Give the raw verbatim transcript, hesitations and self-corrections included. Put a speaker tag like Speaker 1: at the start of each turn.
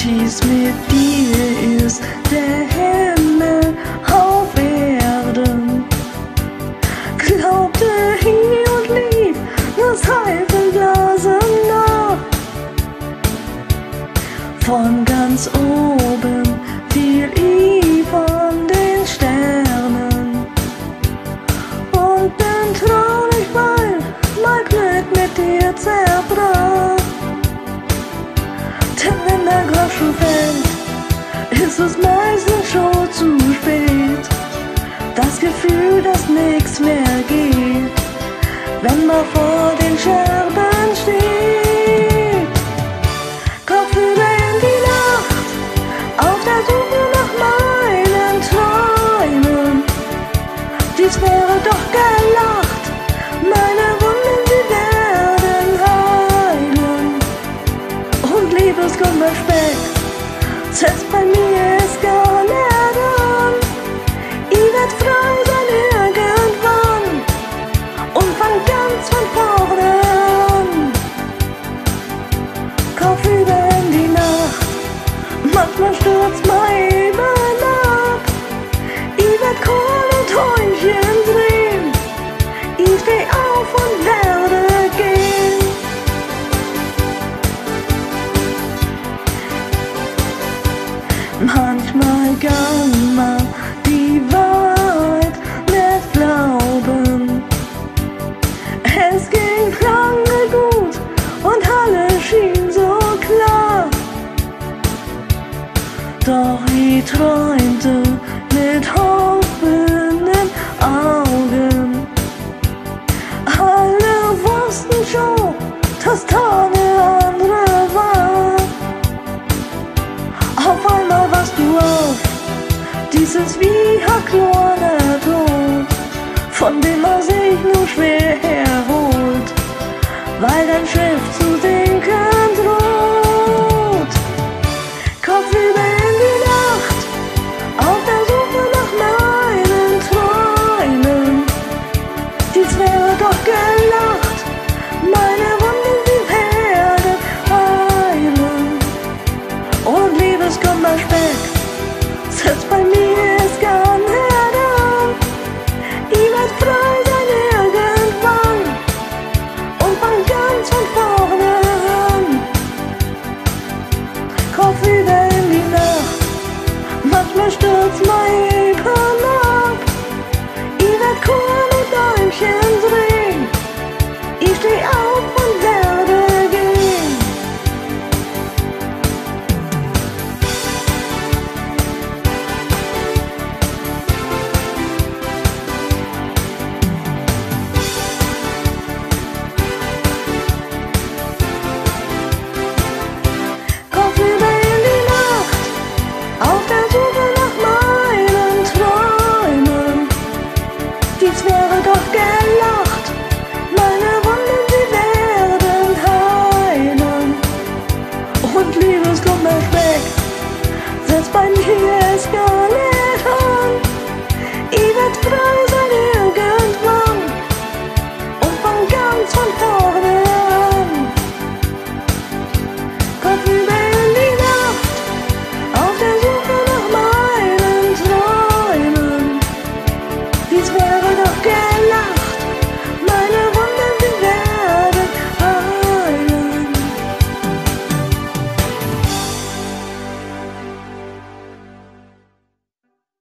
Speaker 1: Dies mit dir ist der Himmel auf Erden. Glaubte hier und lief das Seifenblasen nach. Von ganz oben fiel ich von den Sternen und bin traurig, weil mein Glück mit dir zerbrach. Denn wenn der Groschen fällt, ist es meistens schon zu spät. Das Gefühl, dass nichts mehr geht, wenn man vor den Scherben steht. Kopfüber in die Nacht, auf der Suche nach meinen Träumen. Dies wäre doch gelacht, meine Wunden, sie werden heilen. Und Liebeskummerspeck setzt bei mir es gar nicht an. Ich werd frei sein irgendwann und fang ganz von vorne an. Kopfüber in die Nacht, manchmal stürzt mein Leben ab. Ich werd Kohl und Häumchen drehen, ich steh auf und werde gehen. Manchmal kann man die Wahrheit nicht glauben. Es ging lange gut und alles schien so klar. Doch ich träumte mit offenen Augen. Alle wussten schon, dass da eine andere war. Auf einmal warst du auf, dieses wie ein kleiner Tod, von dem man sich nur schwer erholt, weil dein Schiff zu sinken droht. Kopfüber in die Nacht, auf der Suche nach meinen Träumen. Dies wäre doch gelacht, meine Wunden, sie werden heilen. Und Liebeskummerspeck setzt bei mir es gar nicht an. Ich werd frei sein irgendwann und fang ganz von vorne an. Kopfüber in die Nacht, manchmal stürzt mein Leben ab. Ich werd Kohl und Däumchen drehen, ich steh auf und werde gehen. Kopfüber in die Nacht, auf der Suche nach meinen Träumen. Dies wäre doch gelacht, meine Wunden, sie werden heilen. Und Liebeskummerspeck setzt bei mir